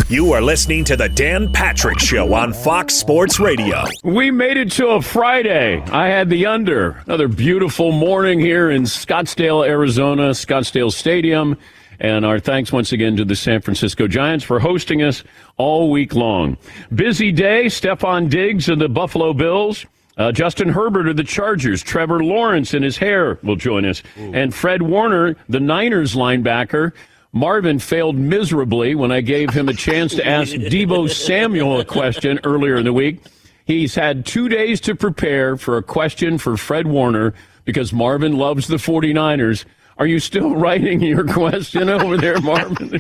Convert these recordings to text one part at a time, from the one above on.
You are listening to the Dan Patrick Show on Fox Sports Radio. We made it to a Friday. I had the under. Another beautiful morning here in Scottsdale, Arizona, Scottsdale Stadium. And our thanks once again to the San Francisco Giants for hosting us all week long. Busy day. Stephon Diggs of the Buffalo Bills. Justin Herbert of the Chargers. Trevor Lawrence and his hair will join us. Ooh. And Fred Warner, the Niners linebacker. Marvin failed miserably when I gave him a chance to ask Deebo Samuel a question earlier in the week. He's had 2 days to prepare for a question for Fred Warner because Marvin loves the 49ers. Are you still writing your question over there, Marvin?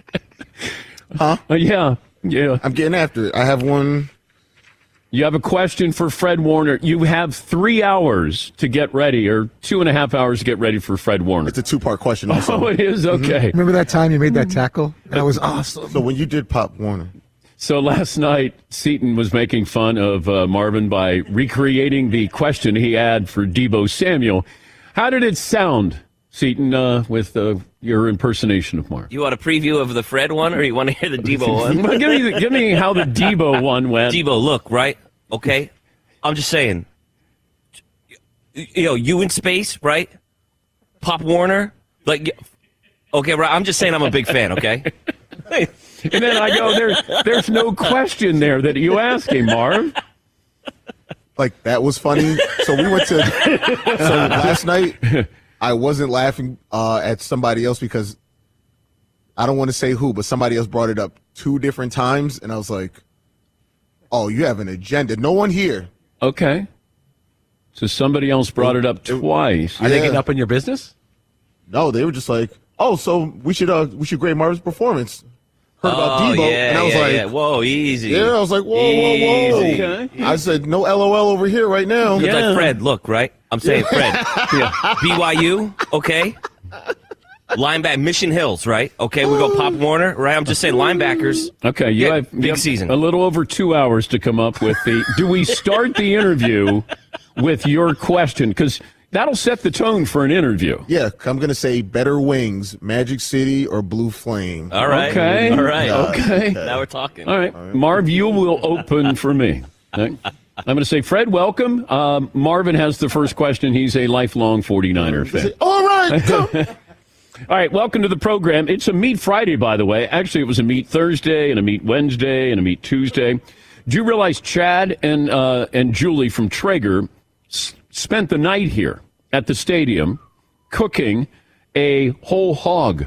Huh? Yeah. I'm getting after it. I have one. You have a question for Fred Warner. You have 3 hours to get ready, or 2.5 hours to get ready for Fred Warner. It's a two-part question also. Oh, it is? Okay. Mm-hmm. Remember that time you made that tackle? That was awesome. So when you did Pop Warner. So last night, Seton was making fun of Marvin by recreating the question he had for Deebo Samuel. How did it sound, Seton, with your impersonation of Marvin? You want a preview of the Fred one, or you want to hear the Deebo one? Well, give me how the Deebo one went. Deebo, look, right? Okay? I'm just saying. You in space, right? Pop Warner? Like, okay, right? I'm just saying I'm a big fan, okay? And then I go, there's no question there that you ask him, Marv. Like, that was funny. So we went to so last night, I wasn't laughing at somebody else because I don't want to say who, but somebody else brought it up 2 different times, and I was like, oh, you have an agenda. No one here. Okay. So somebody else brought it up twice. Are they getting up in your business? No, they were just like, oh, so we should grade Marvin's performance. Heard about Deebo, and I was like, whoa, easy. Yeah, I was like, whoa. Okay. I said, no LOL over here right now. It's like, Fred, look, right? I'm saying, Fred. BYU, okay? Linebacker, Mission Hills, right? Okay, we go Pop Warner, right? I'm just saying linebackers. Okay, you have big season. A little over 2 hours to come up with the. Do we start the interview with your question? Because that'll set the tone for an interview. Yeah, I'm going to say Better Wings, Magic City, or Blue Flame. All right. Okay. All right. Okay. Now we're talking. All right. Marv, you will open for me. Okay. I'm going to say, Fred, welcome. Marvin has the first question. He's a lifelong 49er fan. All right. Go. All right, welcome to the program. It's a Meet Friday, by the way. Actually, it was a Meet Thursday and a Meet Wednesday and a Meet Tuesday. Do you realize Chad and Julie from Traeger spent the night here at the stadium cooking a whole hog?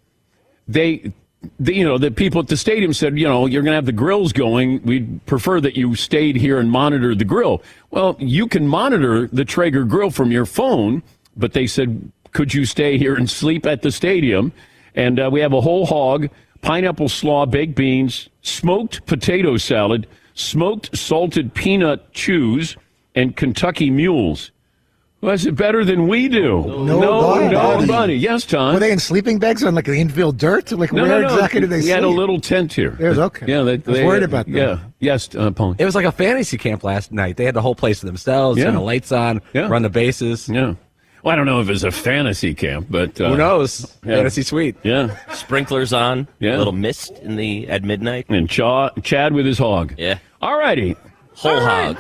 The people at the stadium said, you're going to have the grills going. We'd prefer that you stayed here and monitored the grill. Well, you can monitor the Traeger grill from your phone, but they said, could you stay here and sleep at the stadium? And we have a whole hog, pineapple slaw, baked beans, smoked potato salad, smoked salted peanut chews, and Kentucky mules. Well, is it better than we do? Nobody. Yes, Tom. Were they in sleeping bags on like the infield dirt? Like where exactly did they sleep? He had a little tent here. It was okay. Yeah, I was worried about that. Yeah. Yes, Paul. It was like a fantasy camp last night. They had the whole place to themselves, turn the lights on, run the bases. Yeah. Well, I don't know if it's a fantasy camp, but who knows? Fantasy suite. Yeah. Sprinklers on. Yeah. A little mist at midnight. And Chad with his hog. Yeah. All righty. Whole hog.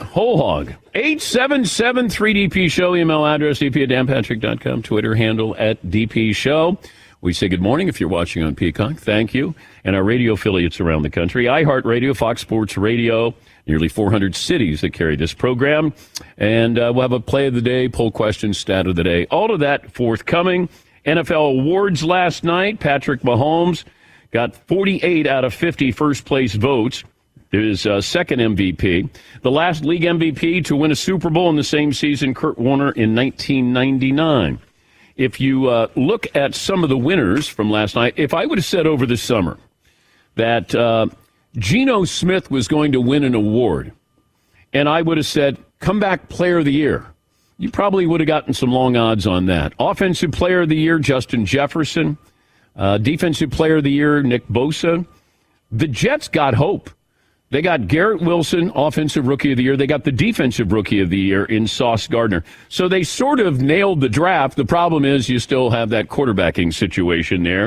877-3DP Show. Email address dp@danpatrick.com. Twitter handle @DP Show. We say good morning if you're watching on Peacock. Thank you. And our radio affiliates around the country. iHeartRadio, Fox Sports Radio, nearly 400 cities that carry this program. And we'll have a play of the day, poll question, stat of the day. All of that forthcoming. NFL awards last night. Patrick Mahomes got 48 out of 50 first-place votes. His second MVP. The last league MVP to win a Super Bowl in the same season, Kurt Warner, in 1999. If you look at some of the winners from last night, if I would have said over the summer that Geno Smith was going to win an award, and I would have said comeback player of the year, you probably would have gotten some long odds on that. Offensive player of the year, Justin Jefferson. Defensive player of the year, Nick Bosa. The Jets got hope. They got Garrett Wilson, Offensive Rookie of the Year. They got the Defensive Rookie of the Year in Sauce Gardner. So they sort of nailed the draft. The problem is you still have that quarterbacking situation there.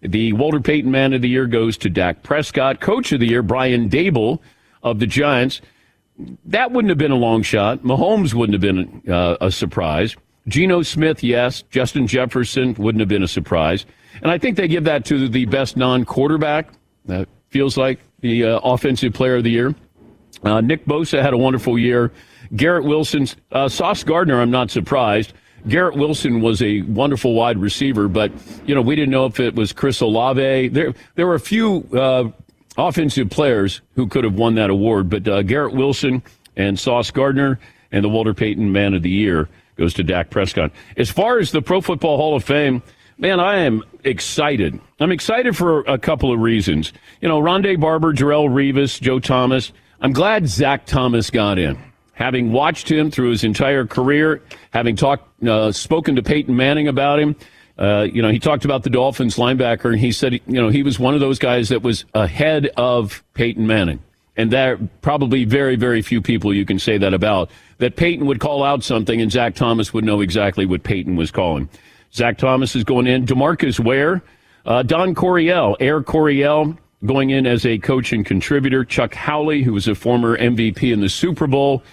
The Walter Payton Man of the Year goes to Dak Prescott. Coach of the Year, Brian Daboll of the Giants. That wouldn't have been a long shot. Mahomes wouldn't have been a surprise. Geno Smith, yes. Justin Jefferson wouldn't have been a surprise. And I think they give that to the best non-quarterback. That feels like the Offensive Player of the Year. Nick Bosa had a wonderful year. Garrett Wilson, Sauce Gardner, I'm not surprised. Garrett Wilson was a wonderful wide receiver, but, we didn't know if it was Chris Olave. There were a few offensive players who could have won that award, but Garrett Wilson and Sauce Gardner and the Walter Payton Man of the Year goes to Dak Prescott. As far as the Pro Football Hall of Fame, man, I am excited. I'm excited for a couple of reasons. Rondé Barber, Jarrell Revis, Joe Thomas. I'm glad Zach Thomas got in. Having watched him through his entire career, having spoken to Peyton Manning about him, he talked about the Dolphins linebacker, and he said, he was one of those guys that was ahead of Peyton Manning. And there are probably very, very few people you can say that about, that Peyton would call out something and Zach Thomas would know exactly what Peyton was calling. Zach Thomas is going in. DeMarcus Ware, Don Coryell, Air Coryell, going in as a coach and contributor. Chuck Howley, who was a former MVP in the Super Bowl.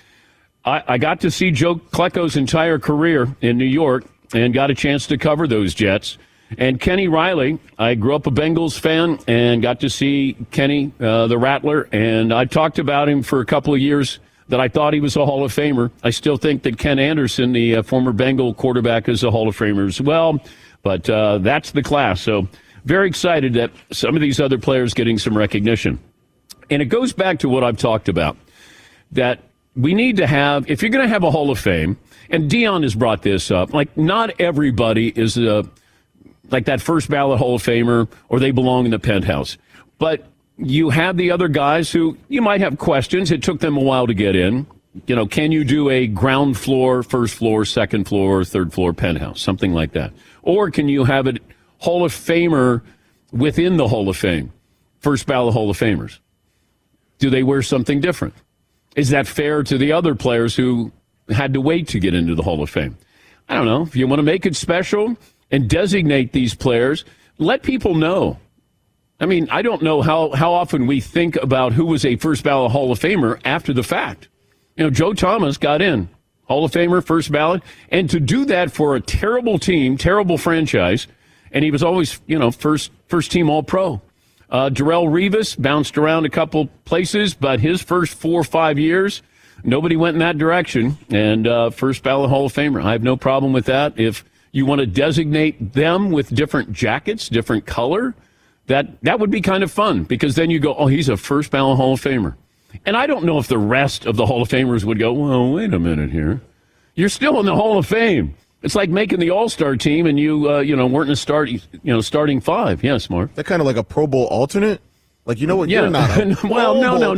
I got to see Joe Klecko's entire career in New York and got a chance to cover those Jets. And Kenny Riley, I grew up a Bengals fan and got to see Kenny, the Rattler, and I talked about him for a couple of years that I thought he was a Hall of Famer. I still think that Ken Anderson, the former Bengal quarterback, is a Hall of Famer as well, but that's the class. So very excited that some of these other players getting some recognition. And it goes back to what I've talked about, that we need to have, if you're going to have a Hall of Fame, and Dion has brought this up, like not everybody is like that first ballot Hall of Famer or they belong in the penthouse. But you have the other guys who you might have questions. It took them a while to get in. Can you do a ground floor, first floor, second floor, third floor penthouse, something like that? Or can you have a Hall of Famer within the Hall of Fame, first ballot Hall of Famers? Do they wear something different? Is that fair to the other players who had to wait to get into the Hall of Fame? I don't know. If you want to make it special and designate these players, let people know. I mean, I don't know how often we think about who was a first ballot Hall of Famer after the fact. Joe Thomas got in, Hall of Famer, first ballot, and to do that for a terrible team, terrible franchise, and he was always, first team All-Pro. Darrelle Revis bounced around a couple places, but his first 4 or 5 years, nobody went in that direction, and first ballot Hall of Famer. I have no problem with that. If you want to designate them with different jackets, different color, that would be kind of fun, because then you go, oh, he's a first ballot Hall of Famer. And I don't know if the rest of the Hall of Famers would go, well, wait a minute here. You're still in the Hall of Fame. It's like making the All-Star team and you weren't in a starting five. Yes, Mark. That kind of like a Pro Bowl alternate? Like, what? Yeah. You're not a well,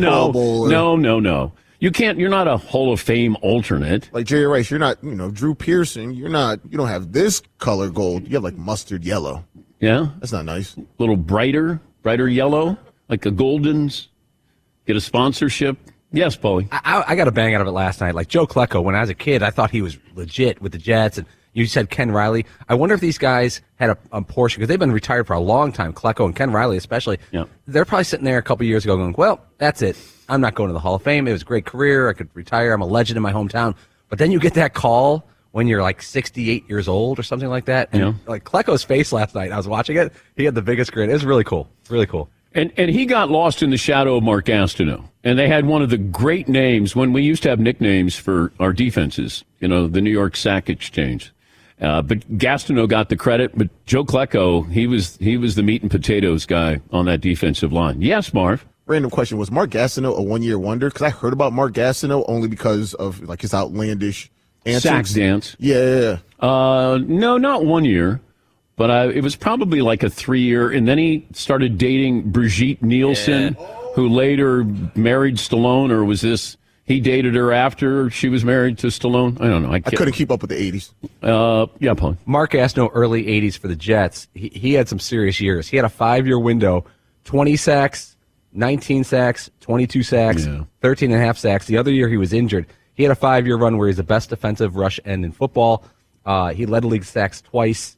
no. No. You can't. You're not a Hall of Fame alternate. Like Jerry Rice, you're not, Drew Pearson. You don't have this color gold. You have like mustard yellow. Yeah. That's not nice. A little brighter yellow, like a Goldens. Get a sponsorship. Yes, Paulie. I got a bang out of it last night. Like Joe Klecko, when I was a kid, I thought he was legit with the Jets. And you said Ken Riley. I wonder if these guys had a portion, because they've been retired for a long time, Klecko and Ken Riley especially. Yeah. They're probably sitting there a couple years ago going, well, that's it. I'm not going to the Hall of Fame. It was a great career. I could retire. I'm a legend in my hometown. But then you get that call when you're like 68 years old or something like that. And like Klecko's face last night, I was watching it. He had the biggest grin. It was really cool. Really cool. And he got lost in the shadow of Mark Gastineau. And they had one of the great names when we used to have nicknames for our defenses, the New York Sack Exchange. But Gastineau got the credit, but Joe Klecko, he was the meat and potatoes guy on that defensive line. Yes, Marv? Random question. Was Mark Gastineau a one-year wonder? Because I heard about Mark Gastineau only because of like his outlandish answers. Sack dance. Yeah. No, not 1 year. But it was probably like a 3-year, and then he started dating Brigitte Nielsen, who later married Stallone, or was this he dated her after she was married to Stallone? I don't know. I couldn't keep up with the 80s. Yeah, Paul. Mark Gastineau, early 80s for the Jets. He had some serious years. He had a 5-year window, 20 sacks, 19 sacks, 22 sacks, 13 and a half sacks. The other year he was injured. He had a 5-year run where he's the best defensive rush end in football. He led league sacks twice.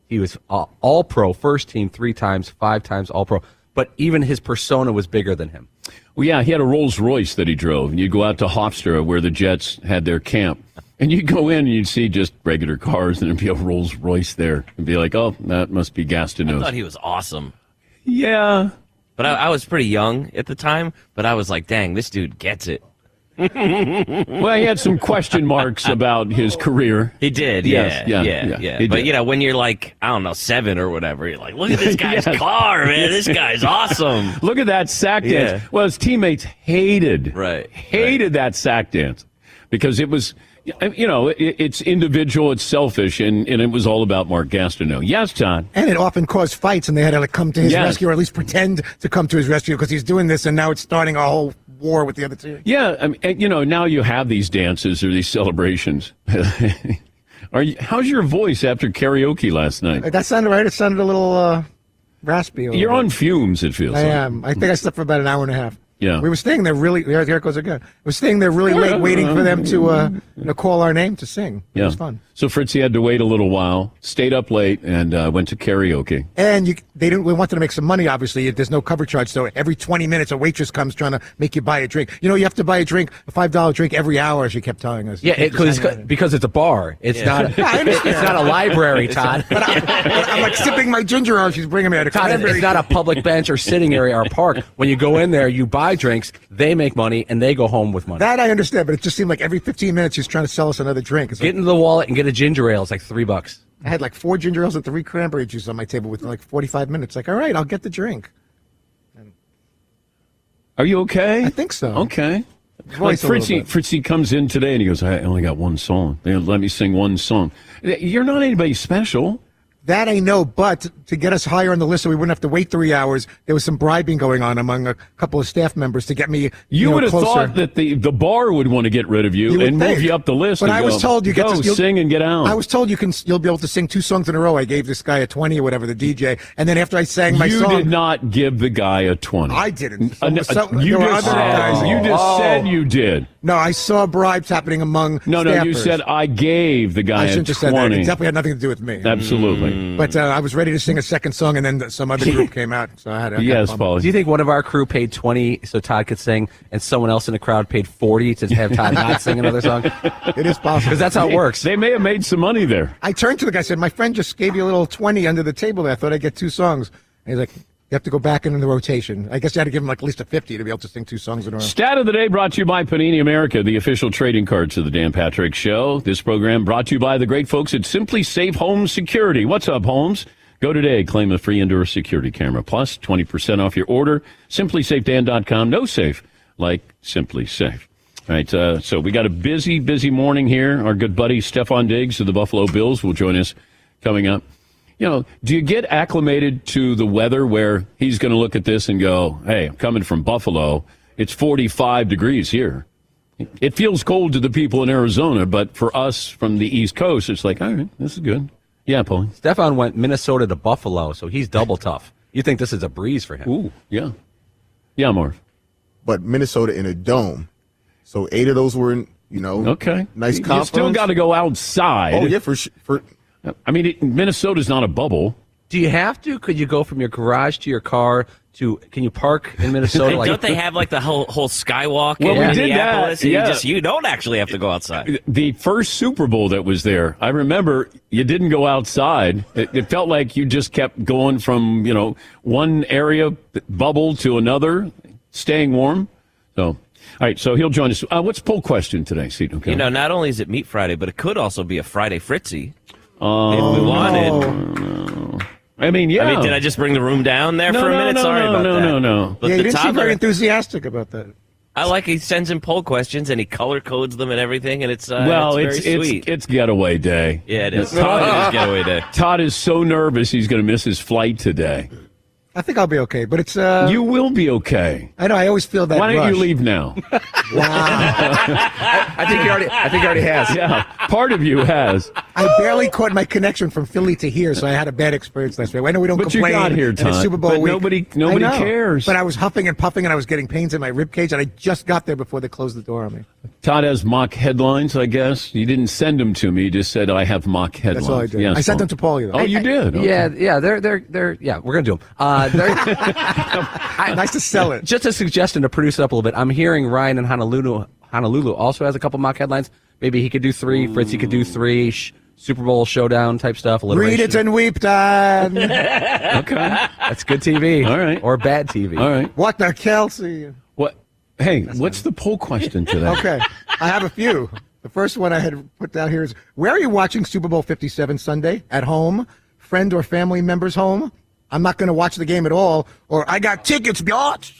He was all-pro, first team 3 times, 5 times all-pro. But even his persona was bigger than him. Well, yeah, he had a Rolls Royce that he drove. And you'd go out to Hofstra, where the Jets had their camp. And you'd go in and you'd see just regular cars, and there'd be a Rolls Royce there. And be like, oh, that must be Gastineau. I thought he was awesome. Yeah. But I was pretty young at the time, but I was like, dang, this dude gets it. Well, he had some question marks about his career. He did, Yes, yeah. He But, did. when you're like, I don't know, 7 or whatever, you're like, look at this guy's car, man. This guy's awesome. Look at that sack dance. Yeah. Well, his teammates hated Right. that sack dance because it was, it's individual, it's selfish, and it was all about Mark Gastineau. Yes, John. And it often caused fights, and they had to come to his Yes. rescue, or at least pretend to come to his rescue because he's doing this, and now it's starting a whole war with the other team. Yeah, I mean, now you have these dances or these celebrations. How's your voice after karaoke last night? That sounded right. It sounded a little raspy. You're on fumes, it feels I like. am. I think I slept for about an hour and a half. Yeah. We were staying there really. Here it goes again. We were staying there really late, waiting for them to call our name to sing. It was fun. So Fritzy had to wait a little while, stayed up late, and went to karaoke. And we wanted to make some money. Obviously, there's no cover charge, so every 20 minutes a waitress comes trying to make you buy a drink. You have to buy a $5 drink every hour. She kept telling us. Yeah, because it's a bar. It's not. It's not a library, Todd. But I'm like sipping my ginger ale. She's bringing me out a Todd, it's not a public bench or sitting area or park. When you go in there, you buy drinks, they make money, and they go home with money. That I understand, but it just seemed like every 15 minutes she's trying to sell us another drink. It's Get like, into the wallet and get a ginger ale. It's like $3. I had like 4 ginger ales and 3 cranberry juice on my table within like 45 minutes. Like, all right, I'll get the drink. Are you okay? I think so. Okay. Voice a little bit. Fritzy comes in today and he goes, I only got one song. They let me sing one song. You're not anybody special. That I know, but to get us higher on the list so we wouldn't have to wait 3 hours, there was some bribing going on among a couple of staff members to get me You would have closer. thought that the bar would want to get rid of you would and move think. you up the list. But and I was told you go get to sing and get out. I was told you'll be able to sing 2 songs in a row. I gave this guy a 20 or whatever, the DJ, and then after I sang my song, You did not give the guy a 20. I didn't. You There were just other guys. said you did. No, I saw bribes happening among No, you staffers. said I gave the guy I a shouldn't have said 20. that. It definitely had nothing to do with me. Absolutely. But I was ready to sing a second song, and then some other group came out, so I had to. Yes, Paul. Do you think one of our crew paid 20 so Todd could sing, and someone else in the crowd paid 40 to have Todd not sing another song? It is possible. Because that's how it works. They may have made some money there. I turned to the guy and said, my friend just gave you a little 20 under the table there. I thought I'd get 2 songs. And he's like, you have to go back into the rotation. I guess you had to give him like at least a 50 to be able to sing 2 songs in a row. Stat of the day brought to you by Panini America, the official trading cards of the Dan Patrick Show. This program brought to you by the great folks at Simply Safe Home Security. What's up, Holmes? Go today, claim a free indoor security camera, plus 20% off your order. SimplySafeDan.com. No safe like Simply Safe. All right, so we got a busy morning here. Our good buddy Stephon Diggs of the Buffalo Bills will join us coming up. Do you get acclimated to the weather where he's going to look at this and go, hey, I'm coming from Buffalo. It's 45 degrees here. It feels cold to the people in Arizona, but for us from the East Coast, it's like, all right, this is good. Yeah, Paulie. Stephon went Minnesota to Buffalo, so he's double tough. You think this is a breeze for him? Ooh, yeah. Yeah, Marv. But Minnesota in a dome. So 8 of those were in, Okay. nice You conference. still got to go outside. Oh, yeah, for I mean, Minnesota's not a bubble. Do you have to? Could you go from your garage to your car to? Can you park in Minnesota? Don't they have like the whole skywalk Well, in we did Minneapolis? that, yeah. And you don't actually have to go outside. The first Super Bowl that was there, I remember you didn't go outside. It felt like you just kept going from, one area bubble to another, staying warm. So, all right, so he'll join us. What's poll question today, Seton? Okay. Not only is it Meat Friday, but it could also be a Friday Fritzy. If we wanted. I mean, yeah. Did I just bring the room down there for a minute? No, Sorry about that. No. But Yeah, the you didn't seem toddler, very enthusiastic about that. I like he sends in poll questions and he color codes them and everything, and it's Well, it's very sweet. it's getaway day. Yeah, it is. Todd is getaway day. Todd is so nervous he's going to miss his flight today. I think I'll be okay, but it's You will be okay. I know. I always feel that. Why don't rush. you leave now? Wow. I think he already has. Yeah, part of you has. I barely caught my connection from Philly to here, so I had a bad experience last week. I know we don't But you complain. got here, and it's Todd. Super Bowl But week. nobody I know, cares. But I was huffing and puffing, and I was getting pains in my rib cage, and I just got there before they closed the door on me. Todd has mock headlines, I guess. You didn't send them to me. You just said, I have mock headlines. That's all I did. Yes, I sent Paul. them to Paulie, though. Oh, you did? Okay. Yeah, they're yeah, we're gonna do them. Nice to sell it. Just a suggestion to produce it up a little bit. I'm hearing Ryan in Honolulu also has a couple mock headlines. Maybe he could do 3. Fritzy could do 3. Super Bowl showdown type stuff. Read it and weep, Dan. Okay. That's good TV. All right. Or bad TV. All right. What the Kelsey? What? Hey, what's the poll question today? Okay, I have a few. The first one I had put down here is, where are you watching Super Bowl 57 Sunday? At home? Friend or family member's home? I'm not going to watch the game at all. Or, I got tickets, biatch.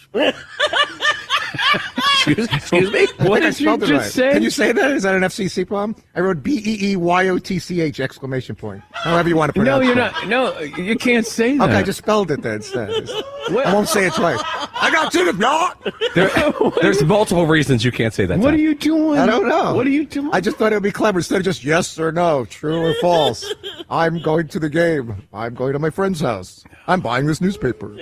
Excuse me? What I did you spelled it just right. say? Can you say that? Is that an FCC problem? I wrote BEEYOTCH exclamation point. However you want to No, pronounce it. you're not. No, you can't say that. Okay, I just spelled it then instead. I won't say it twice. I got tickets, biatch. There's multiple reasons you can't say that. What Todd. are you doing? I don't know. What are you doing? I just thought it would be clever instead of just yes or no, true or false. I'm going to the game. I'm going to my friend's house. I'm buying this newspaper.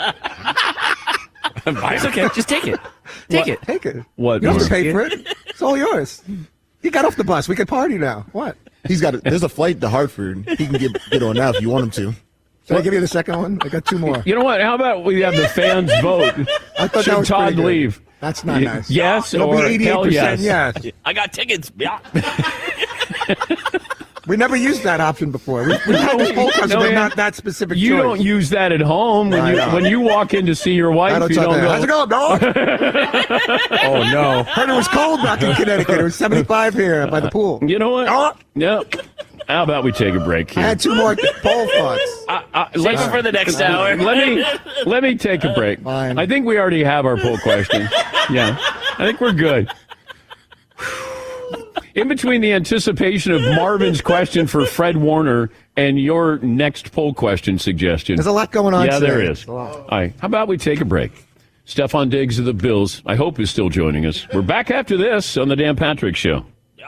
It's okay. Just take it. Take it. Take it. What, You don't have to Mark? pay for it. It's all yours. He got off the bus. We can party now. What? There's a flight to Hartford. He can get on now if you want him to. Should I give you the second one? I got 2 more. You know what? How about we have the fans vote? I thought Should that was Todd pretty good. leave? That's not nice. Yes It'll or be hell 88% yes? yes. I got tickets. Yeah. We never used that option before. We've had this poll question, but man. not that specific You choice. don't use that at home I know. when you walk in to see your wife. I don't You talk don't that. How's it go. going, dog? Oh no. Heard it was cold back in Connecticut. It was 75 here by the pool. You know what? Oh. No. How about we take a break I here? had 2 more poll thoughts. Save it for the next hour. Let me take a break. Fine. I think we already have our poll question. Yeah, I think we're good. In between the anticipation of Marvin's question for Fred Warner and your next poll question suggestion. There's a lot going on Yeah, today. there is. All right, how about we take a break? Stephon Diggs of the Bills, I hope, is still joining us. We're back after this on the Dan Patrick Show.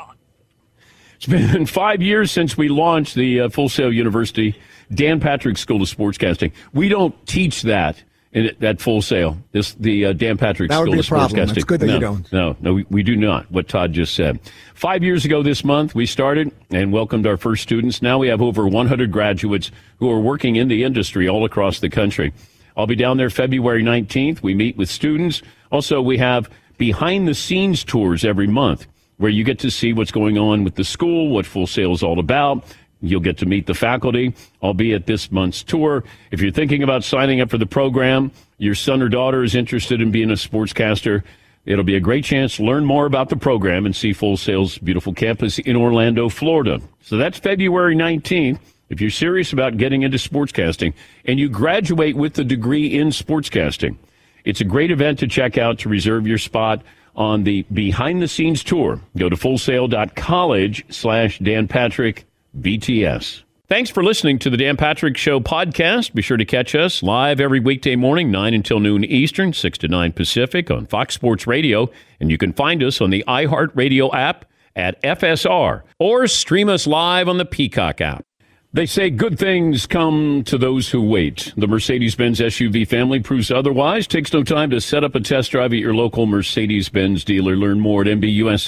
It's been 5 years since we launched the Full Sail University Dan Patrick School of Sportscasting. We don't teach that at Full Sail. The Dan Patrick That would School be of a problem. Sportscasting. It's good that no, you don't. No, we do not. What Todd just said. 5 years ago this month, we started and welcomed our first students. Now we have over 100 graduates who are working in the industry all across the country. I'll be down there February 19th. We meet with students. Also, we have behind-the-scenes tours every month, where you get to see what's going on with the school, what Full Sail is all about. You'll get to meet the faculty. I'll be at this month's tour. If you're thinking about signing up for the program, your son or daughter is interested in being a sportscaster, it'll be a great chance to learn more about the program and see Full Sail's beautiful campus in Orlando, Florida. So that's February 19th. If you're serious about getting into sportscasting and you graduate with a degree in sportscasting, it's a great event to check out to reserve your spot on the behind-the-scenes tour. Go to fullsail.college/Dan Patrick BTS. Thanks for listening to the Dan Patrick Show podcast. Be sure to catch us live every weekday morning, 9 until noon Eastern, 6 to 9 Pacific on Fox Sports Radio. And you can find us on the iHeartRadio app at FSR or stream us live on the Peacock app. They say good things come to those who wait. The Mercedes-Benz SUV family proves otherwise. Takes no time to set up a test drive at your local Mercedes-Benz dealer. Learn more at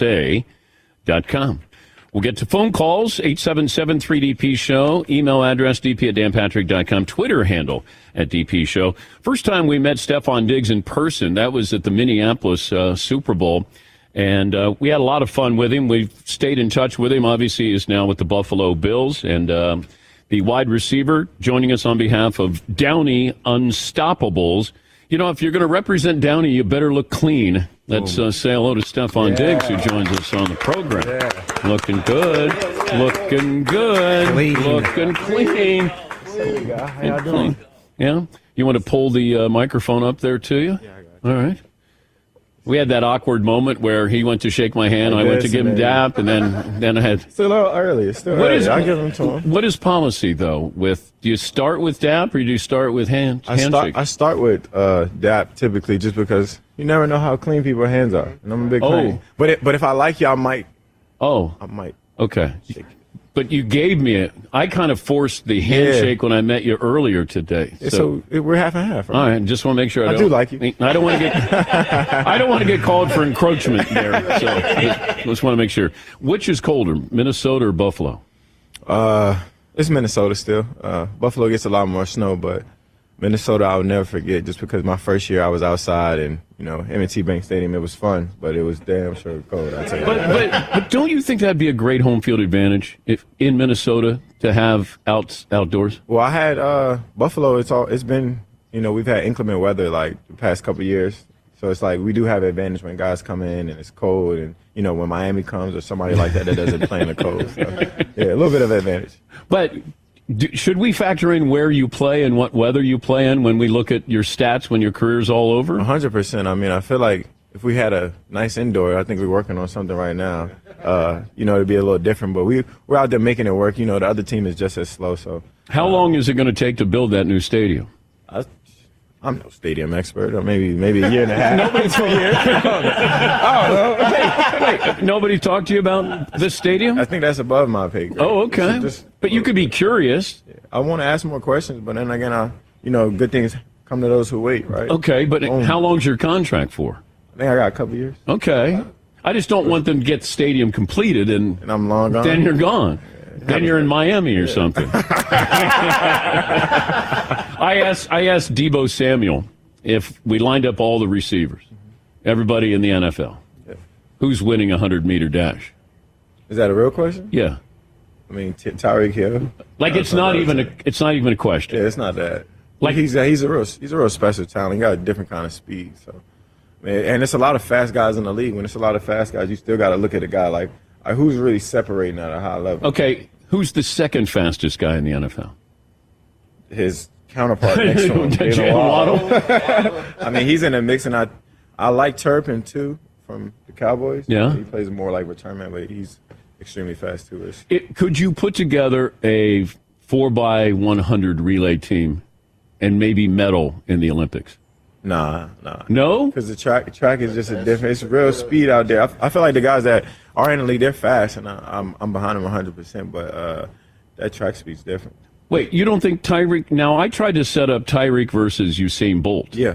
MBUSA.com. We'll get to phone calls, 877-3DP-SHOW, email address dp@danpatrick.com, Twitter handle at DP-SHOW. First time we met Stephon Diggs in person, that was at the Minneapolis Super Bowl. And we had a lot of fun with him. We've stayed in touch with him. Obviously, he's now with the Buffalo Bills. And the wide receiver joining us on behalf of Downey Unstoppables. You know, if you're going to represent Downey, you better look clean. Let's say hello to Stephon Diggs, who joins us on the program. Yeah. Looking good. Looking good. Clean. Looking clean. There you go. How y'all doing? Yeah? You want to pull the microphone up there to you? Yeah, I got it. All right. We had that awkward moment where he went to shake my hand, I went to give him dap, and then I had. It's a little early. It's still early. I'll give him to him. What is policy though? Do you start with dap or do you start with handshake? I start with dap typically, just because you never know how clean people's hands are, and I'm a big fan. But if I like you, I might. Okay. Shake. But you gave me it. I kind of forced the handshake when I met you earlier today. So we're half and half. Right? All right, just want to make sure I do like you. I don't want to get. I don't want to get called for encroachment there. So just want to make sure. Which is colder, Minnesota or Buffalo? It's Minnesota still. Buffalo gets a lot more snow, but Minnesota I'll never forget, just because my first year I was outside and, M&T Bank Stadium, it was fun, but it was damn sure cold, I'll tell you that. But don't you think that'd be a great home field advantage if in Minnesota to have outdoors? Well, I had Buffalo, it's been, we've had inclement weather like the past couple of years. So it's like we do have an advantage when guys come in and it's cold, and when Miami comes or somebody like that doesn't play in the cold. So, yeah, a little bit of advantage. But should we factor in where you play and what weather you play in when we look at your stats when your career's all over? 100%. I mean, I feel like if we had a nice indoor, I think we're working on something right now. It'd be a little different, but we're out there making it work. The other team is just as slow. So, how long is it going to take to build that new stadium? I'm no stadium expert, or maybe a year and a half. Nobody's 2 years. Wait, nobody talked to you about this stadium? I think that's above my pay grade. Oh, okay. But you could be curious. I want to ask more questions, but then again, good things come to those who wait, right? Okay, but how long's your contract for? I think I got a couple years. Okay. I just don't want them to get the stadium completed and I'm long gone. Then you're gone. Then you're in Miami or something. I asked Deebo Samuel if we lined up all the receivers, everybody in the NFL, who's winning a 100-meter dash. Is that a real question? Yeah. I mean, Tyreek Hill. Like it's not even a question. Yeah, it's not that. Like he's a real special talent. He got a different kind of speed. So, and it's a lot of fast guys in the league. When it's a lot of fast guys, you still got to look at a guy like who's really separating at a high level. Okay, who's the second fastest guy in the NFL? His counterpart next to him, Jaylen Waddle. I mean, he's in the mix, and I like Turpin too from the Cowboys. Yeah, he plays more like return man, but he's extremely fast too. Could you put together a 4x100 relay team and maybe medal in the Olympics? Nah. No? Because the track is just a different. It's real speed out there. I feel like the guys that are in the league, they're fast, and I'm behind them 100%. But that track speed's different. Wait, you don't think Tyreek? Now I tried to set up Tyreek versus Usain Bolt. Yeah.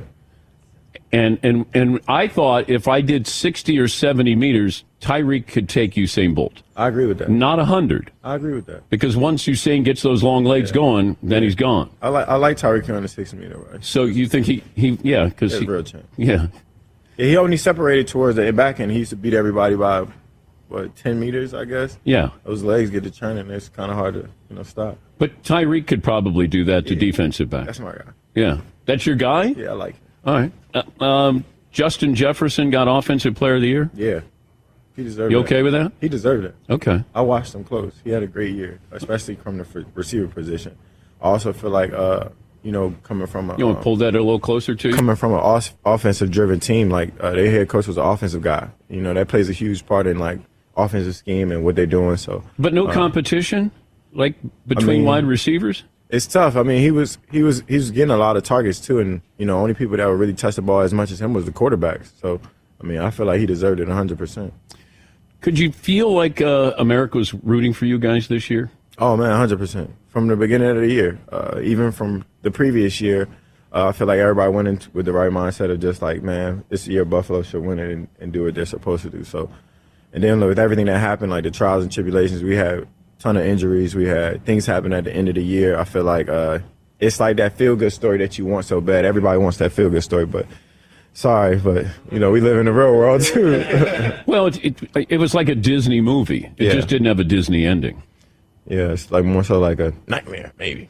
And I thought if I did 60 or 70 meters, Tyreek could take Usain Bolt. I agree with that. Not 100. I agree with that. Because once Usain gets those long legs going, then he's gone. I like Tyreek on the 60-meter race. So you think he because he's a real champ. Yeah. He only separated towards the back end. He used to beat everybody by 10 meters, I guess. Yeah. Those legs get to churning. It's kind of hard to stop. But Tyreek could probably do that to defensive back. That's my guy. Yeah. That's your guy? Yeah, I like him. All right. Justin Jefferson got Offensive Player of the Year? Yeah. He deserved it. You okay with that? He deserved it. Okay. I watched him close. He had a great year, especially from the receiver position. I also feel like, coming from a... You want to pull that a little closer to you? Coming from an offensive-driven team, like their head coach was an offensive guy. That plays a huge part in, like, offensive scheme and what they're doing. So, but no competition, like, between wide receivers? It's tough. I mean, he was getting a lot of targets too, and only people that would really touch the ball as much as him was the quarterbacks. So, I mean, I feel like he deserved it 100%. Could you feel like America was rooting for you guys this year? Oh man, 100%. From the beginning of the year, even from the previous year, I feel like everybody went in with the right mindset of just like, man, this year Buffalo should win it and do what they're supposed to do. So, and then with everything that happened, like the trials and tribulations, we had ton of injuries. We had things happen at the end of the year. I feel like it's like that feel-good story that you want so bad. Everybody wants that feel-good story, but sorry, but, we live in the real world, too. Well, it was like a Disney movie. It just didn't have a Disney ending. Yeah, it's like more so like a nightmare, maybe.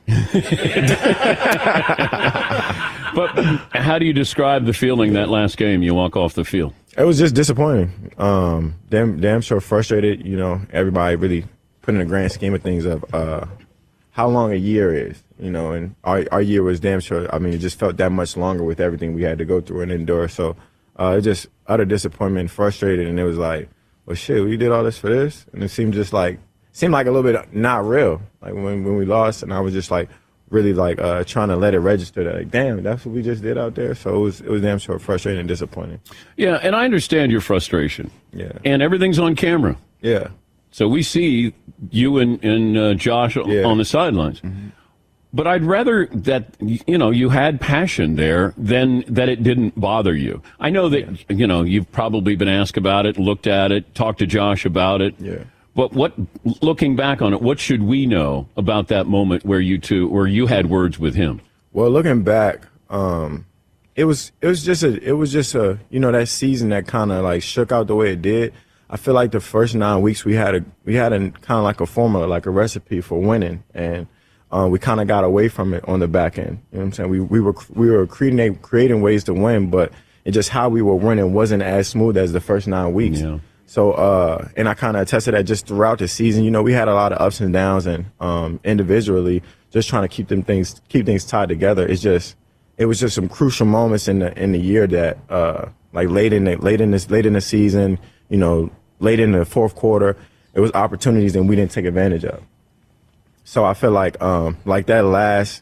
But how do you describe the feeling that last game you walk off the field? It was just disappointing. Damn sure frustrated, everybody really put in the grand scheme of things of how long a year is, and our year was damn sure. I mean, it just felt that much longer with everything we had to go through and endure. So it just utter disappointment, frustrated, and it was like, well, shit, we did all this for this, and it seemed like a little bit not real, like when we lost, and I was just like really like trying to let it register that, like, damn, that's what we just did out there. So it was damn sure frustrating and disappointing. Yeah, and I understand your frustration. Yeah, and everything's on camera. Yeah, so we see you and Josh on the sidelines. Mm-hmm. But I'd rather that, you had passion there than that it didn't bother you. I know that, you've probably been asked about it, looked at it, talked to Josh about it. Yeah. But looking back on it, what should we know about that moment where you had words with him? Well, looking back, it was just a that season that kind of like shook out the way it did. I feel like the first 9 weeks we had a kind of like a formula, like a recipe for winning, and we kind of got away from it on the back end. You know what I'm saying? We were creating ways to win, but it just how we were winning wasn't as smooth as the first 9 weeks. Yeah. So, and I kind of attested that just throughout the season. We had a lot of ups and downs, and individually, just trying to keep things tied together. It was just some crucial moments in the year that, like late in the season, late in the fourth quarter, it was opportunities and we didn't take advantage of. So I feel like that last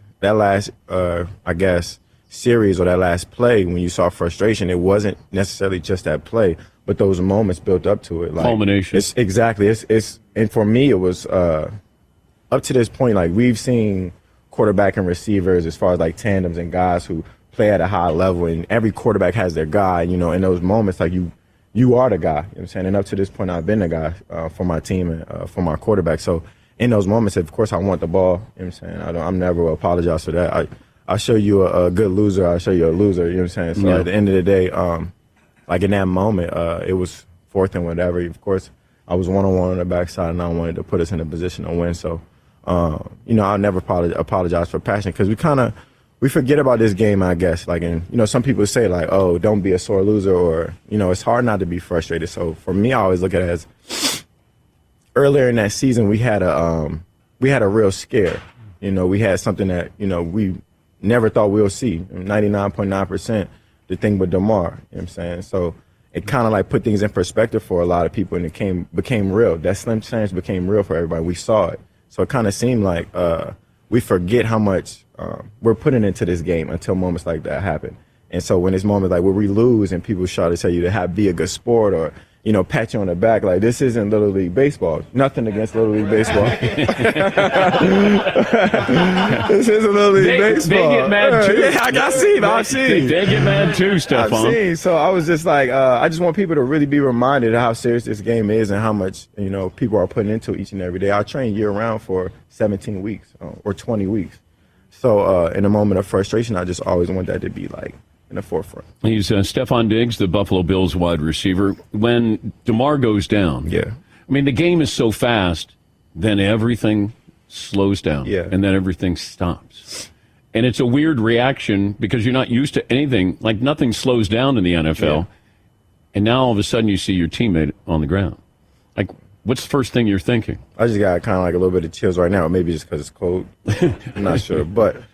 I guess series or that last play, when you saw frustration, it wasn't necessarily just that play, but those moments built up to it. Like, culmination. It's and for me it was up to this point, like we've seen quarterback and receivers as far as like tandems and guys who play at a high level, and every quarterback has their guy. In those moments, like you are the guy. You know what I'm saying? And up to this point, I've been the guy for my team and for my quarterback. So in those moments, of course, I want the ball. You know what I'm saying? I'm never will apologize for that. I'll show you a good loser. I'll show you a loser. You know what I'm saying? So at the end of the day, like in that moment, it was fourth and whatever. Of course, I was one-on-one on the backside, and I wanted to put us in a position to win. So, I'll never apologize for passion, because we forget about this game, I guess. Like, and some people say like, oh, don't be a sore loser, or it's hard not to be frustrated. So for me, I always look at it as, earlier in that season, we had a real scare. We had something that we never thought we'll see. 99.9%, the thing with DeMar. You know what I'm saying? So it kind of like put things in perspective for a lot of people, and it became real. That slim chance became real for everybody. We saw it. So it kind of seemed like we forget how much we're putting into this game until moments like that happen. And so when it's moments like where we lose and people try to tell you to be a good sport, or pat you on the back, like, this isn't Little League baseball. Nothing against Little League baseball. This isn't Little League baseball. They get mad too. Yeah, I've seen. They get mad too, Stephon. I've seen. So I was just like, I just want people to really be reminded of how serious this game is and how much people are putting into each and every day. I train year round for 17 weeks or 20 weeks. So in a moment of frustration, I just always want that to be like in the forefront. He's Stephon Diggs, the Buffalo Bills wide receiver. When DeMar goes down, the game is so fast, then everything slows down, and then everything stops. And it's a weird reaction because you're not used to anything, like nothing slows down in the NFL. And now all of a sudden you see your teammate on the ground. Like, what's the first thing you're thinking? I just got kind of like a little bit of chills right now, maybe just because it's cold. I'm not sure. But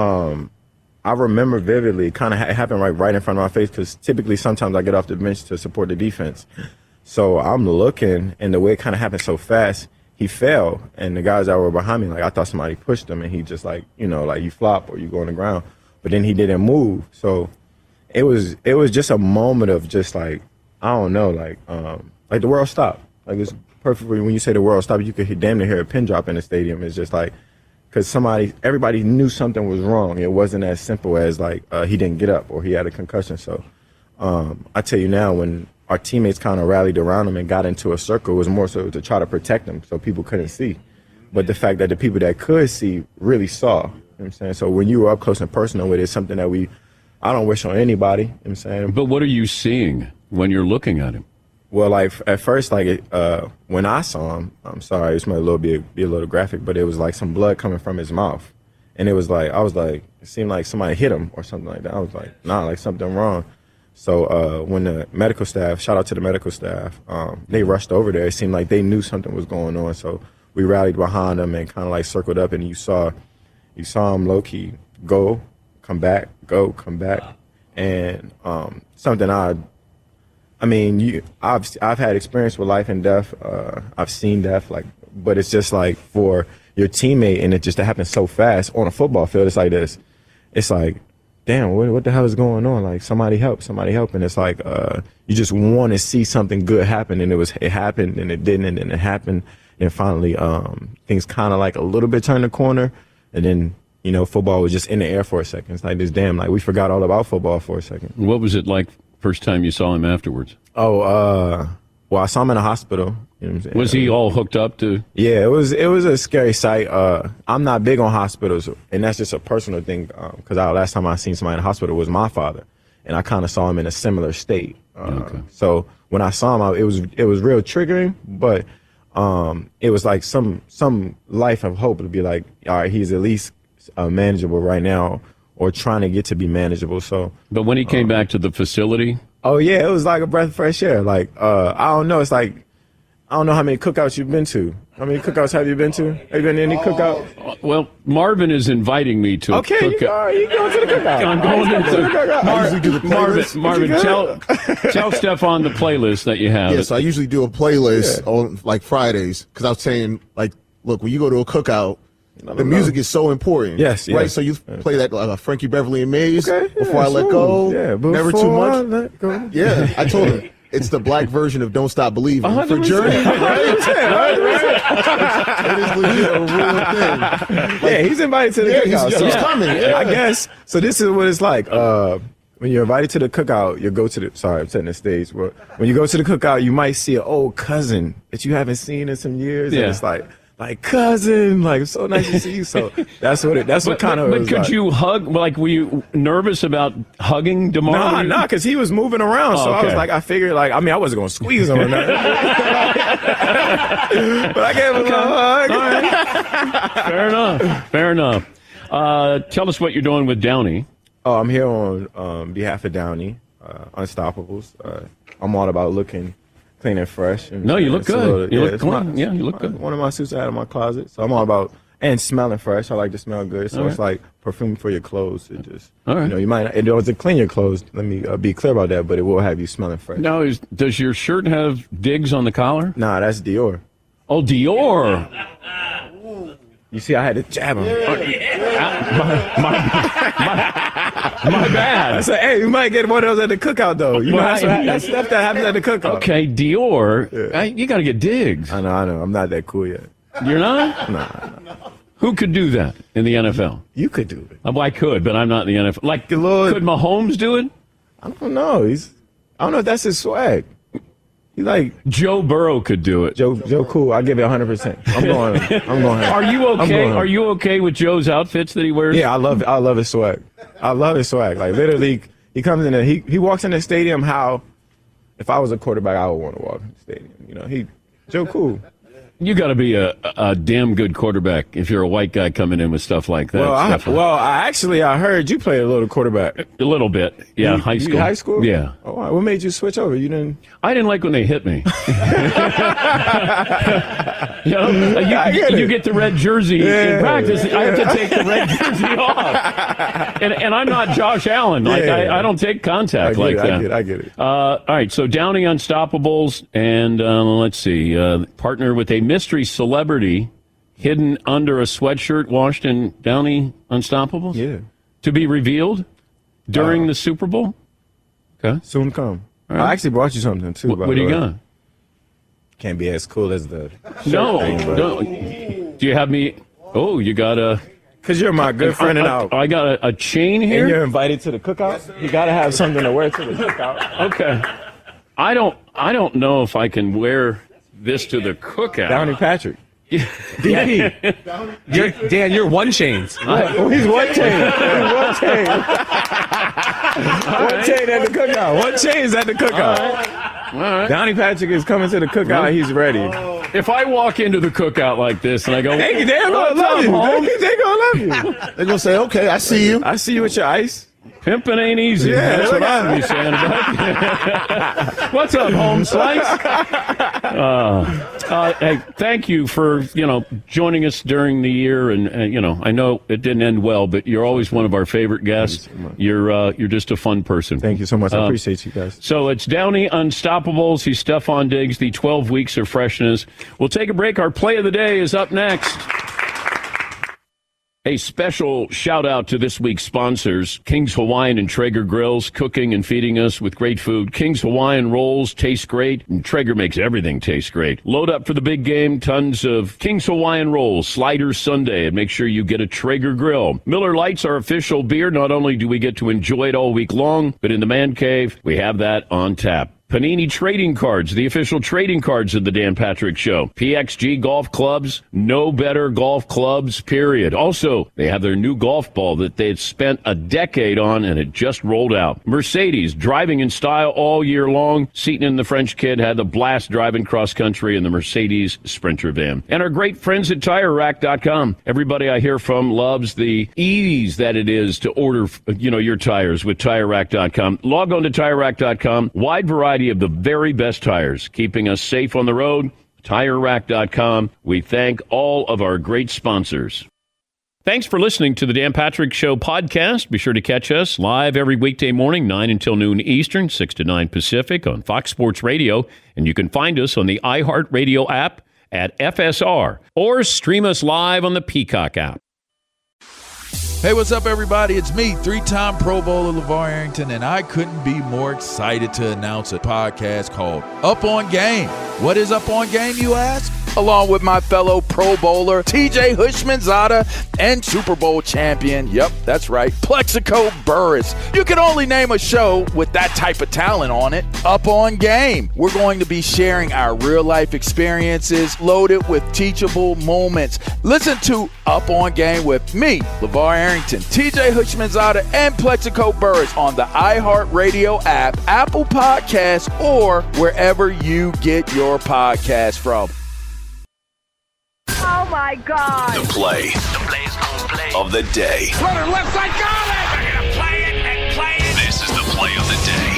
I remember vividly, it kind of happened right in front of my face, because typically sometimes I get off the bench to support the defense. So I'm looking, and the way it kind of happened so fast, he fell, and the guys that were behind me, like, I thought somebody pushed him, and he just like, like you flop or you go on the ground. But then he didn't move. So it was just a moment of just like, I don't know, like the world stopped. Like, it's perfectly, when you say the world stopped, you could damn near hear a pin drop in the stadium. It's just like, because everybody knew something was wrong. It wasn't as simple as like he didn't get up or he had a concussion. So I tell you now, when our teammates kind of rallied around him and got into a circle, it was more so to try to protect him so people couldn't see. But the fact that the people that could see really saw, you know what I'm saying? So when you were up close and personal with it, it's something that I don't wish on anybody, you know what I'm saying? But what are you seeing when you're looking at him? Well, like at first, like when I saw him, I'm sorry, this might be a little graphic, but it was like some blood coming from his mouth, and it was like it seemed like somebody hit him or something like that. I was like, nah, like something wrong. So when the medical staff, shout out to the medical staff, they rushed over there. It seemed like they knew something was going on. So we rallied behind them and kind of like circled up, and you saw him low key go, come back, and something I mean, I've had experience with life and death. I've seen death, like, but it's just like for your teammate, and it just happens so fast on a football field. It's like this. It's like, damn, what the hell is going on? Like, somebody help. And it's like you just want to see something good happen, and it happened, and it didn't, and then it happened, and finally things kind of like a little bit turned the corner, and then football was just in the air for a second. It's like this, damn, like we forgot all about football for a second. What was it like first time you saw him afterwards? Oh, well, I saw him in a hospital. You know what I'm saying? Was he all hooked up to? Yeah, it was a scary sight. I'm not big on hospitals, and that's just a personal thing. Because last time I seen somebody in a hospital was my father, and I kind of saw him in a similar state. So when I saw him, it was real triggering, but it was like some life of hope to be like, all right, he's at least manageable right now, or trying to get to be manageable. So, but when he came back to the facility, oh yeah, it was like a breath of fresh air. Like I don't know, it's like I don't know how many cookouts you've been to. How many cookouts have you been to? Have you been to any cookout? Well, Marvin is inviting me to a cookout. You going to the cookout? I'm going to the cookout. Marvin, tell Stefan the playlist that you have. Yeah, so I usually do a playlist on like Fridays, because I was saying, like, look, when you go to a cookout, the music is so important. Yes. Right? So you play that Frankie Beverly and Maze, Before I Let Go. Yeah, Never Too Much. Yeah, I told him. It's the black version of Don't Stop Believing. 100%. For Journey. It is legit a real thing. Yeah, he's invited to the cookout. He's coming. Yeah. I guess. So this is what it's like. When you're invited to the cookout, you go to the, sorry, I'm setting the stage. But when you go to the cookout, you might see an old cousin that you haven't seen in some years. Yeah. And it's like cousin, like, so nice to see you. So that's what kind of. But could you hug? Like, were you nervous about hugging DeMar? Nah, because he was moving around. So I was like, I figured, like, I mean, I wasn't gonna squeeze him or nothing. But I gave him a hug. All right. Fair enough. Tell us what you're doing with Downey. Oh, I'm here on behalf of Downey, Unstoppables. I'm all about looking clean and fresh. No, you look good. You look clean. Yeah, you look good. One of my suits I had in my closet, so I'm all about and smelling fresh. I like to smell good, so it's like perfume for your clothes. It just, you might. It doesn't clean your clothes. Let me be clear about that, but it will have you smelling fresh. Now, does your shirt have digs on the collar? Nah, that's Dior. Oh, Dior. You see, I had to jab him. My bad. I said, hey, you might get one of those at the cookout, though. You know, that's stuff that happens at the cookout. Okay, Dior. Yeah. You got to get digs. I know. I'm not that cool yet. You're not? Nah. Who could do that in the NFL? You could do it. Well, I could, but I'm not in the NFL. Like, could Mahomes do it? I don't know. I don't know if that's his swag. He like Joe Burrow could do it. Joe cool. I give it 100%. I'm going. Are you okay? Are you okay with Joe's outfits that he wears? Yeah, I love his swag. Like, literally, he comes in and he walks in the stadium how if I was a quarterback, I would want to walk in the stadium. You know, Joe cool. You got to be a damn good quarterback if you're a white guy coming in with stuff like that. I heard you play a little quarterback. A little bit, yeah. High school. High school? Yeah. Oh, what made you switch over? You didn't? I didn't like when they hit me. You get the red jersey in practice. I have to take the red jersey off. And I'm not Josh Allen. Like I don't take contact like that. I get it. All right. So Downey Unstoppables, and let's see, partner with a mystery celebrity hidden under a sweatshirt washed in Downey Unstoppables? Yeah. To be revealed during the Super Bowl? Okay. Soon come. Right. I actually brought you something, too. What do you got? Can't be as cool as the No. thing, Do you have me? Oh, you got a... Because you're my good friend I got a chain here? And you're invited to the cookout? You got to have something to wear to the cookout. Okay. I don't know if I can wear this to the cookout. Downey Patrick. DP. Dan, you're one chains. He's one chain. One chain at the cookout. One chain is at the cookout. All right. Downey Patrick is coming to the cookout. He's ready. If I walk into the cookout like this and I go, they're gonna love you. They're gonna love you. They're gonna say, okay, I see you. I see you with your ice. Pimping ain't easy. Yeah, That's what I'd be saying about it. What's up, home slice? Hey, thank you for, joining us during the year. And, I know it didn't end well, but you're always one of our favorite guests. You're just a fun person. Thank you so much. I appreciate you guys. So it's Downey Unstoppables. He's Stephon Diggs, the 12 weeks of freshness. We'll take a break. Our play of the day is up next. A special shout-out to this week's sponsors, King's Hawaiian and Traeger Grills, cooking and feeding us with great food. King's Hawaiian rolls taste great, and Traeger makes everything taste great. Load up for the big game, tons of King's Hawaiian rolls, sliders Sunday, and make sure you get a Traeger grill. Miller Lite's our official beer. Not only do we get to enjoy it all week long, but in the Man Cave, we have that on tap. Panini Trading Cards, the official trading cards of the Dan Patrick Show. PXG Golf Clubs, no better golf clubs, period. Also, they have their new golf ball that they had spent a decade on, and it just rolled out. Mercedes, driving in style all year long. Seaton and the French Kid had a blast driving cross country in the Mercedes Sprinter van. And our great friends at TireRack.com. Everybody I hear from loves the ease that it is to order, your tires with TireRack.com. Log on to TireRack.com. Wide variety of the very best tires, keeping us safe on the road. TireRack.com. We thank all of our great sponsors. Thanks for listening to the Dan Patrick Show podcast. Be sure to catch us live every weekday morning, 9 until noon Eastern, 6 to 9 Pacific on Fox Sports Radio. And you can find us on the iHeartRadio app at FSR or stream us live on the Peacock app. Hey, what's up, everybody? It's me, three-time Pro Bowler LeVar Arrington, and I couldn't be more excited to announce a podcast called Up On Game. What is Up On Game, you ask? Along with my fellow Pro Bowler, TJ Houshmandzadeh, and Super Bowl champion, yep, that's right, Plexico Burress. You can only name a show with that type of talent on it, Up On Game. We're going to be sharing our real-life experiences loaded with teachable moments. Listen to Up On Game with me, LeVar Arrington, TJ Houshmandzadeh, and Plexico Burress on the iHeartRadio app, Apple Podcasts, or wherever you get your podcasts from. Oh, my God. The play of the day. Runner left side, got it! They're going to play it and play it. This is the play of the day.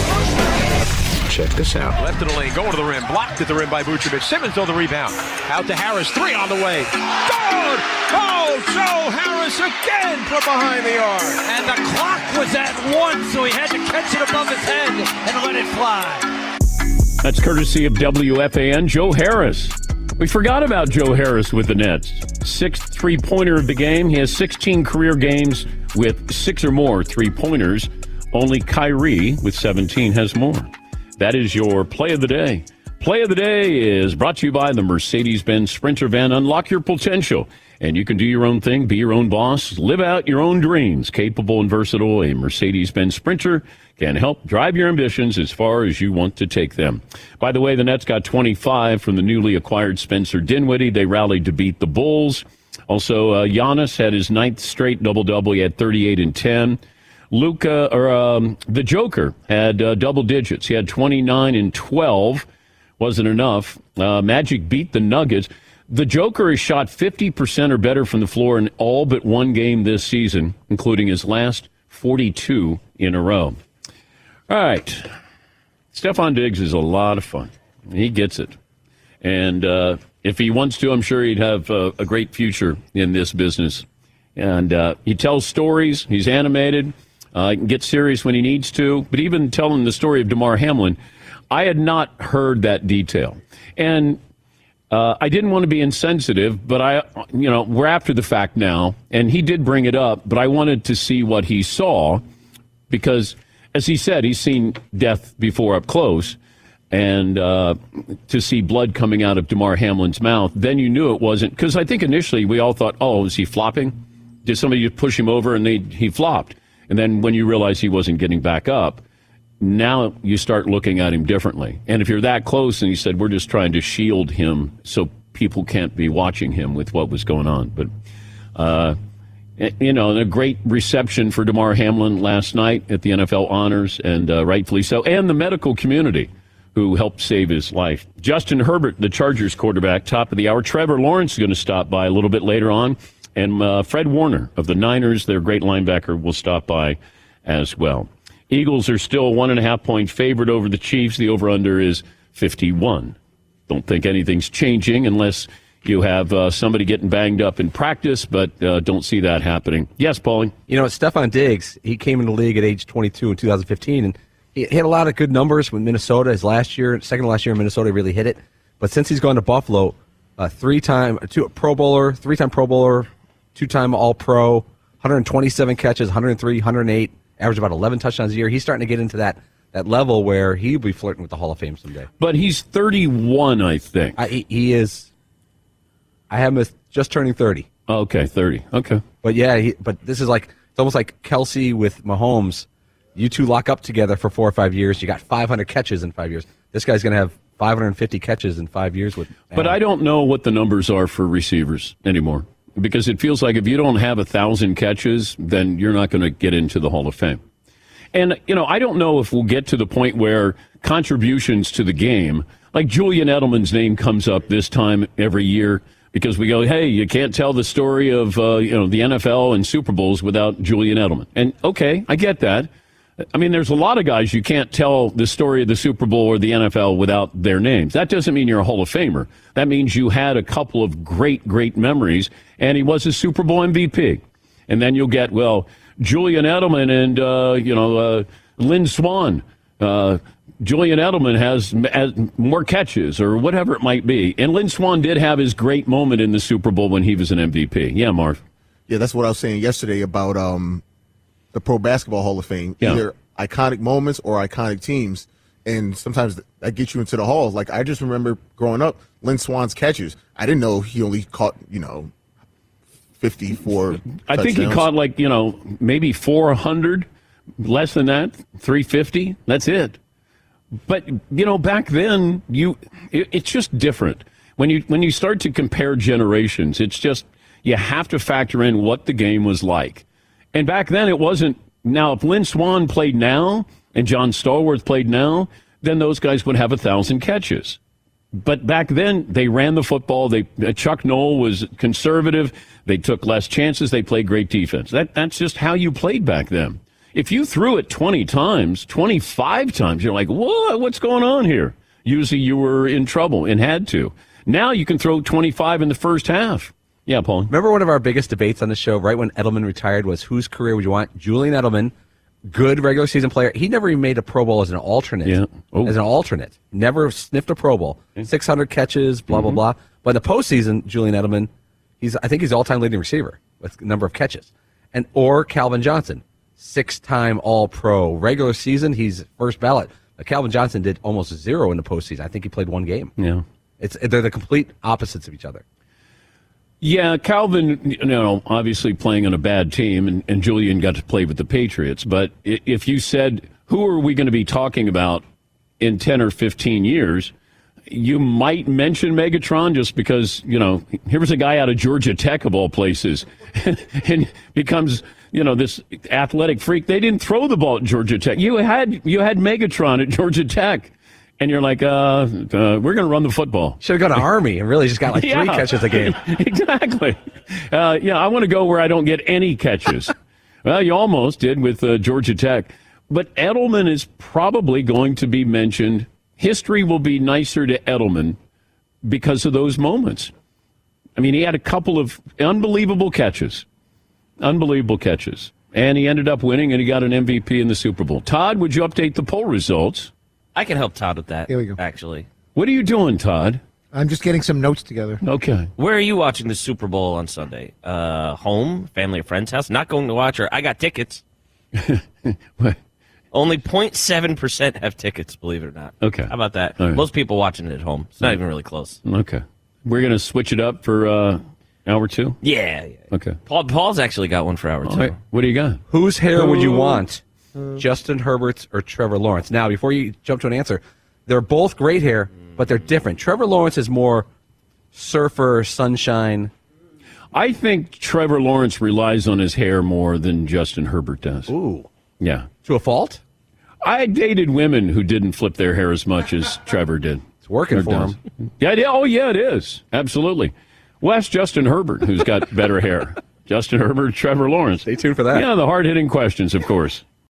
Check this out. Left of the lane, going to the rim. Blocked at the rim by Vucevic. Simmons on the rebound. Out to Harris. 3 on the way. Good! Oh, Joe Harris again from behind the arc. And the clock was at 1, so he had to catch it above his head and let it fly. That's courtesy of WFAN, Joe Harris. We forgot about Joe Harris with the Nets. 6th three-pointer of the game. He has 16 career games with 6 or more three-pointers. Only Kyrie, with 17, has more. That is your play of the day. Play of the day is brought to you by the Mercedes-Benz Sprinter van. Unlock your potential, and you can do your own thing, be your own boss, live out your own dreams. Capable and versatile, a Mercedes-Benz Sprinter can help drive your ambitions as far as you want to take them. By the way, the Nets got 25 from the newly acquired Spencer Dinwiddie. They rallied to beat the Bulls. Also, Giannis had his 9th straight double-double. He had 38 and 10. The Joker had double digits. He had 29 and 12. Wasn't enough. Magic beat the Nuggets. The Joker has shot 50% or better from the floor in all but one game this season, including his last 42 in a row. All right. Stephon Diggs is a lot of fun. He gets it. And if he wants to, I'm sure he'd have a great future in this business. And he tells stories. He's animated. He can get serious when he needs to. But even telling the story of Damar Hamlin, I had not heard that detail. And I didn't want to be insensitive, but we're after the fact now. And he did bring it up, but I wanted to see what he saw because, as he said, he's seen death before up close. And to see blood coming out of Damar Hamlin's mouth, then you knew it wasn't. Because I think initially we all thought, oh, is he flopping? Did somebody just push him over and he flopped? And then when you realize he wasn't getting back up, now you start looking at him differently. And if you're that close, and he said, we're just trying to shield him so people can't be watching him with what was going on. But, a great reception for Damar Hamlin last night at the NFL Honors, and rightfully so, and the medical community who helped save his life. Justin Herbert, the Chargers quarterback, top of the hour. Trevor Lawrence is going to stop by a little bit later on. And Fred Warner of the Niners, their great linebacker, will stop by as well. Eagles are still 1.5-point favorite over the Chiefs. The over-under is 51. Don't think anything's changing unless you have somebody getting banged up in practice, but don't see that happening. Yes, Paulie? You know, Stephon Diggs, he came in the league at age 22 in 2015, and he had a lot of good numbers with Minnesota. His second to last year in Minnesota, he really hit it. But since he's gone to Buffalo, three-time Pro Bowler, 2-time All-Pro, 127 catches, 103, 108, averaged about 11 touchdowns a year. He's starting to get into that level where he'll be flirting with the Hall of Fame someday. But he's 31, I think. He is. I have him as just turning 30. Okay, 30. Okay. But yeah, but this is like, it's almost like Kelsey with Mahomes. You two lock up together for 4 or 5 years. You got 500 catches in 5 years. This guy's going to have 550 catches in 5 years with. But I don't know what the numbers are for receivers anymore, because it feels like if you don't have 1,000 catches, then you're not going to get into the Hall of Fame. And, I don't know if we'll get to the point where contributions to the game, like Julian Edelman's name comes up this time every year because we go, hey, you can't tell the story of, the NFL and Super Bowls without Julian Edelman. And, okay, I get that. I mean, there's a lot of guys you can't tell the story of the Super Bowl or the NFL without their names. That doesn't mean you're a Hall of Famer. That means you had a couple of great, great memories, and he was a Super Bowl MVP. And then you'll get, Julian Edelman and, Lynn Swann. Julian Edelman has more catches or whatever it might be. And Lynn Swann did have his great moment in the Super Bowl when he was an MVP. Yeah, Marv. Yeah, that's what I was saying yesterday about the Pro Basketball Hall of Fame. Yeah. Either iconic moments or iconic teams. And sometimes that gets you into the halls. Like, I just remember growing up, Lynn Swann's catches. I didn't know he only caught, 54 I think he caught maybe 400, less than that, 350. That's it. But back then it's just different. When you start to compare generations, it's just you have to factor in what the game was like. And back then it wasn't. Now if Lynn Swann played now and John Stallworth played now, then those guys would have 1,000 catches. But back then, they ran the football. Chuck Noll was conservative. They took less chances. They played great defense. That's just how you played back then. If you threw it 20 times, 25 times, you're like, what? What's going on here? Usually you were in trouble and had to. Now you can throw 25 in the first half. Yeah, Paul. Remember one of our biggest debates on the show, right when Edelman retired, was whose career would you want? Julian Edelman, good regular season player. He never even made a Pro Bowl as an alternate. Yeah. As an alternate. Never sniffed a Pro Bowl. 600 catches, blah, blah, blah. But in the postseason, Julian Edelman, I think he's all-time leading receiver with number of catches. Or Calvin Johnson, 6-time All-Pro. Regular season, he's first ballot. Calvin Johnson did almost 0 in the postseason. I think he played 1 game. Yeah. They're the complete opposites of each other. Yeah, Calvin, obviously playing on a bad team, and Julian got to play with the Patriots. But if you said, who are we going to be talking about in 10 or 15 years, you might mention Megatron just because, here was a guy out of Georgia Tech, of all places, and becomes, this athletic freak. They didn't throw the ball at Georgia Tech. You had Megatron at Georgia Tech. And you're like, we're going to run the football. Should have gone to Army and really just got 3 catches a game. Exactly. I want to go where I don't get any catches. Well, you almost did with Georgia Tech. But Edelman is probably going to be mentioned. History will be nicer to Edelman because of those moments. I mean, he had a couple of unbelievable catches. Unbelievable catches. And he ended up winning, and he got an MVP in the Super Bowl. Todd, would you update the poll results? I can help Todd with that. Here we go. Actually. What are you doing, Todd? I'm just getting some notes together. Okay. Where are you watching the Super Bowl on Sunday? Home? Family or friend's house? Not going to watch, or I got tickets. What? Only 0.7% have tickets, believe it or not. Okay. How about that? Right. Most people watching it at home. It's not even really close. Okay. We're going to switch it up for hour 2? Yeah. Okay. Paul's actually got one for hour 2. All right. What do you got? Whose hair would you want? Justin Herbert's or Trevor Lawrence? Now, before you jump to an answer, they're both great hair, but they're different. Trevor Lawrence is more surfer, sunshine. I think Trevor Lawrence relies on his hair more than Justin Herbert does. Ooh. Yeah. To a fault? I dated women who didn't flip their hair as much as Trevor did. It's working for him. Yeah, it is. Absolutely. Well, that's Justin Herbert, who's got better hair. Justin Herbert, Trevor Lawrence. Stay tuned for that. Yeah, the hard-hitting questions, of course.